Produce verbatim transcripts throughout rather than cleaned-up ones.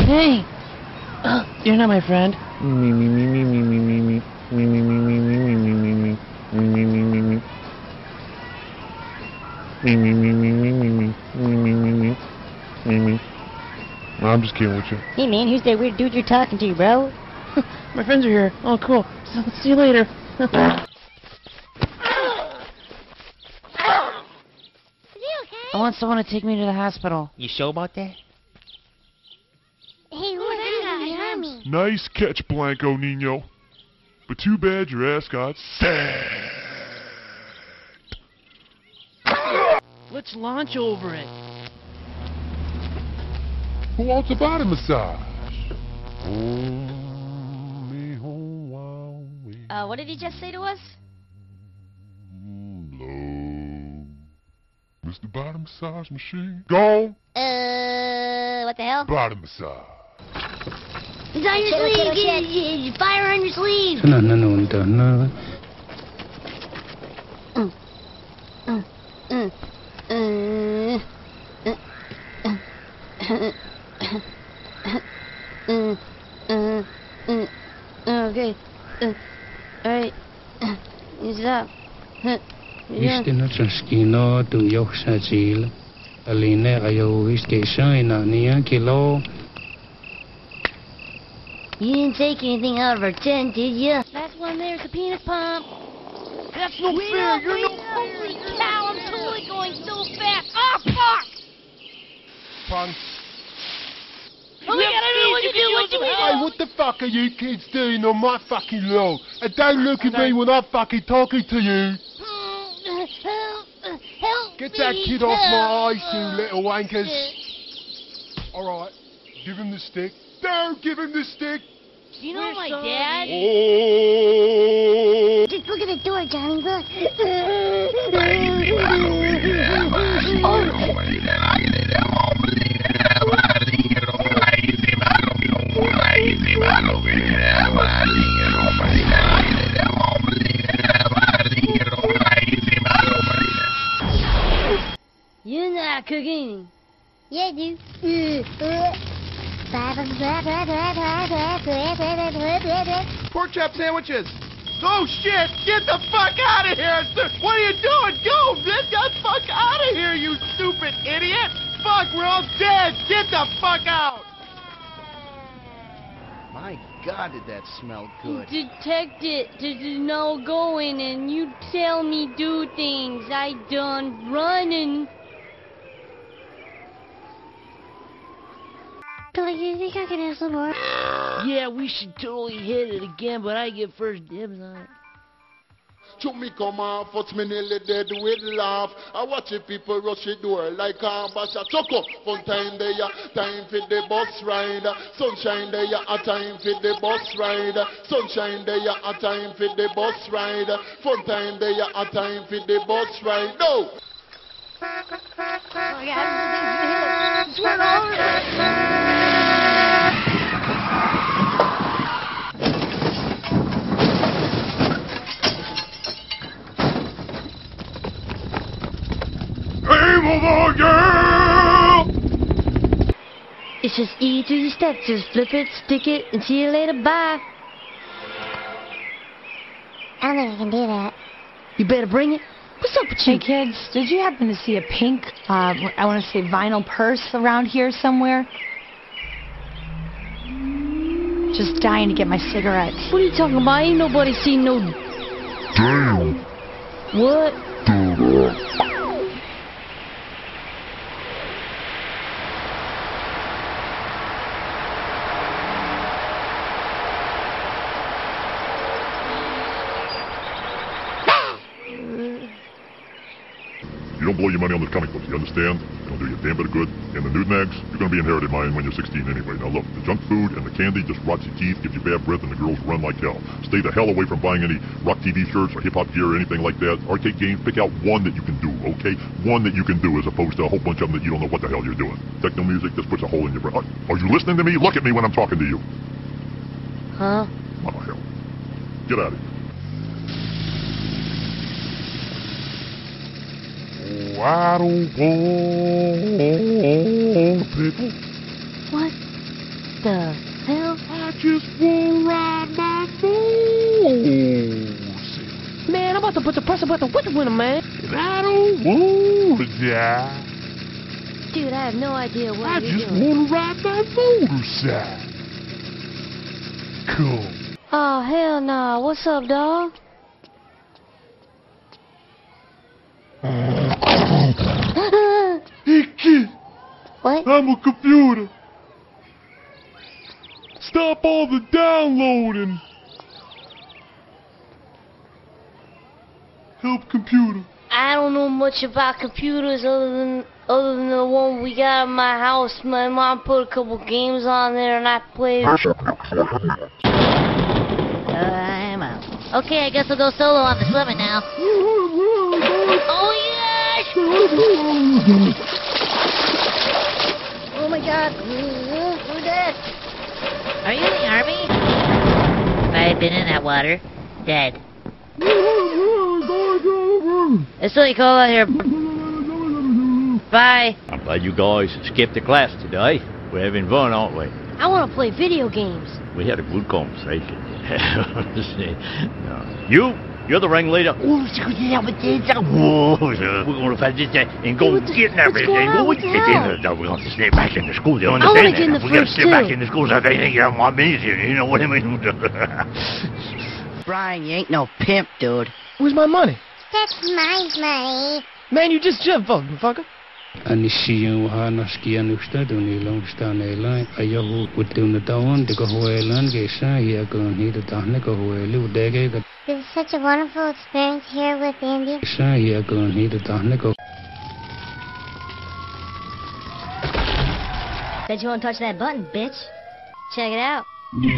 Hey! Uh, you're not my friend. Me, me, me, me, me, me, me, me. Me, me, me, me, me, me, me, me, me. Me, me, me, me, me. Me, me, me, me, me, me, me. Me, me, me, me. Me, me. No, I'm just kidding with you. Hey man, who's that weird dude you're talking to, bro? My friends are here. Oh, cool. So, see you later. I want someone to take me to the hospital. You sure about that? Hey, who's that guy behind me? Nice catch, Blanco Nino. But too bad your ass got sacked. Let's launch over it. Who wants a body massage? Uh, what did he just say to us? Low. Mister Body Massage Machine. Gone. Uh, what the hell? Body massage. It's on your sleeve! Get, get, fire on your sleeve! No, no, no, no, no. Mm. Mm. Mm. Mm. Mm. Mm. Mm. Okay. Uh. Alright. Use it up. Visste nåt som skina du joxa till. Aline ayo visste shina nia kilo. You didn't take anything out of our tent, did you? Last one there's a penis pump. That's no Wait fair. up, You're wait no. up. Holy cow, I'm totally going so fast. Oh, fuck! Punk. Oh my god, I don't know what to do. What do we do? Hey, what the fuck are you kids doing on my fucking lawn? And don't look at me when I'm fucking talking to you. Help, help Get that me, kid off my help. eyes, you little wankers. Alright, give him the stick. Don't give him the stick. You know my dad? Oh. Just look at the door, Johnny. Look. You're not cooking. Yeah, dude. Pork chop sandwiches. Oh shit! Get the fuck out of here! What are you doing? Go! Get the fuck out of here, you stupid idiot! Fuck, we're all dead! Get the fuck out! My God, did that smell good? Detect it. There's no going, and you tell me do things. I done running. Billy, you think I can have some more? Yeah, we should totally hit it again, but I get first dibs on it. To me come off, but me nearly dead with laugh. I watch the people rush the door like a basha. Chuck up, fun time there, time for the bus ride. Sunshine there, a time for the bus ride. Sunshine there, a time for the bus ride. Fun time there, a time for the bus ride. No! Oh, yeah, swear over. It's just E to your steps, just flip it, stick it, and see you later, bye. I don't think I can do that. You better bring it. What's up with you? Hey kids, did you happen to see a pink, uh, I want to say vinyl purse around here somewhere? Just dying to get my cigarettes. What are you talking about? Ain't nobody seen no... Damn. What? You don't blow your money on the comic books, you understand? It'll do you a damn bit of good. And the Newtnags, you're going to be inherited mine when you're sixteen anyway. Now look, the junk food and the candy just rots your teeth, gives you bad breath, and the girls run like hell. Stay the hell away from buying any rock T V shirts or hip-hop gear or anything like that. Arcade games, pick out one that you can do, okay? One that you can do as opposed to a whole bunch of them that you don't know what the hell you're doing. Techno music, this puts a hole in your brain. Are, are you listening to me? Look at me when I'm talking to you. Huh? Oh, hell. Get out of here. Oh, I don't want a pickle. What the hell? I just wanna ride my motorcycle. Man, I'm about to put the pressure button with the winner, man. And I don't wanna die. Dude, I have no idea what I you're just doing. wanna ride my motorcycle. Cool. Oh, hell nah. What's up, dog? Hey, kid, What? I'm a computer. Stop all the downloading. Help computer. I don't know much about computers other than other than the one we got in my house. My mom put a couple games on there and I played. Uh, I'm out. Okay, I guess I'll go solo on the summit now. Oh yes! Oh my God! Who's that? Are you in the army? If I had been in that water, dead. It's really cold out here. Bye. I'm glad you guys skipped the class today. We're having fun, aren't we? I want to play video games. We had a good conversation. No. You, you're the ringleader. Oh, we're going to find this and go What's- get what's going on? everything. What the hell? No, we're going to stay back in the school. You I wanna understand get in that? the We got to fridge, stay back too. in the school so they think you're my business. You know what I mean? Brian, you ain't no pimp, dude. Where's my money? That's my money. Man, you just jumped, motherfucker. Anisiyan Wahanaskia Nustaduni Longstan Airline, Ayahu Putuna Tawan, the Gohuelan, Gesa, Yakun, he the Tahnika Huelu, Dege, It was such a wonderful experience here with Andy. Gesa, Yakun, he the Tahnika. Said you want to touch that button, bitch. Check it out.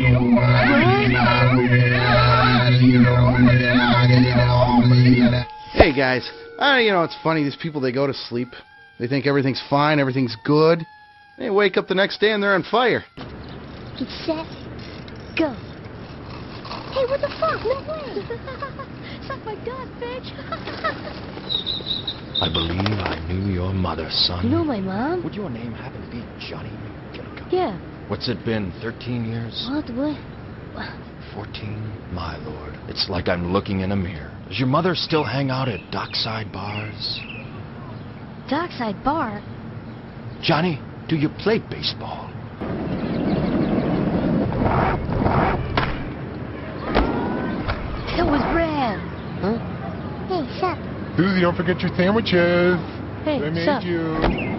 Hey guys, uh, you know, it's funny, these people, they go to sleep. They think everything's fine, everything's good. They wake up the next day and they're on fire. Get set. Go. Hey, what the fuck? No way. Suck my gut, bitch. I believe I knew your mother, son. You know my mom? Would your name happen to be Johnny Gilligan? Yeah. What's it been, thirteen years? What? What? fourteen? My lord, it's like I'm looking in a mirror. Does your mother still hang out at dockside bars? Dockside bar? Johnny, do you play baseball? That was rad. Huh? Hey, sup? Susie, don't forget your sandwiches. Hey, I made sup? you.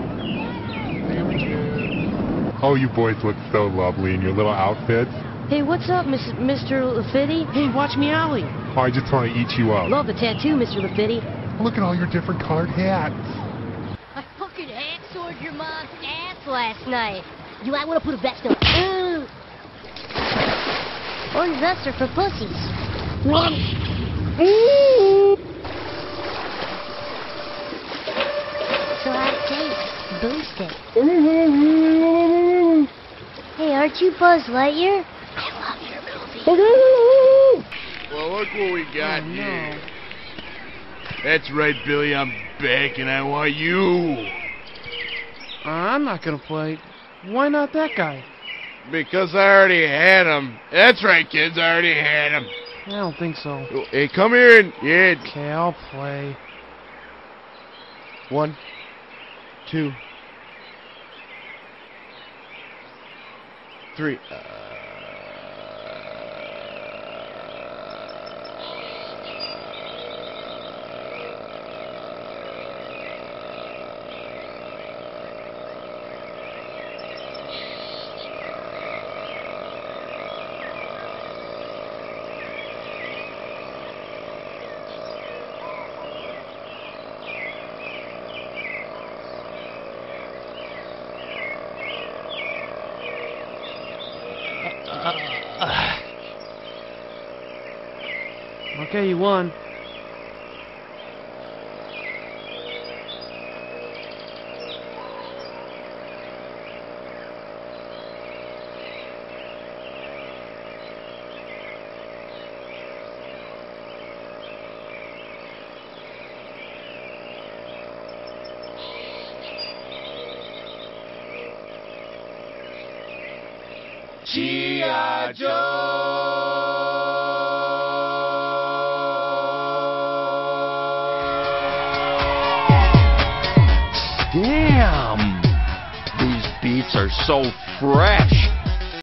Sandwiches. Oh, you boys look so lovely in your little outfits. Hey, what's up, Miss, Mister Lafitte? Hey, watch me, Ollie. Oh, I just want to eat you up. Love the tattoo, Mister Lafitte. Look at all your different colored hats. I fucking hacksaw your mom's ass last night. You might want to put a vest on. Ooh. Orange vests are for pussies. Run. So how'd it taste? Boost it. Hey, aren't you Buzz Lightyear? I love your movie. Well, look what we got Oh, no. here. That's right, Billy, I'm back and I want you. Uh, I'm not gonna play. Why not that guy? Because I already had him. That's right, kids, I already had him. I don't think so. Hey, come here and... Yeah. Okay, I'll play. One, two, three. Uh, Okay, you won. G I. Joe. Damn! These beats are so fresh.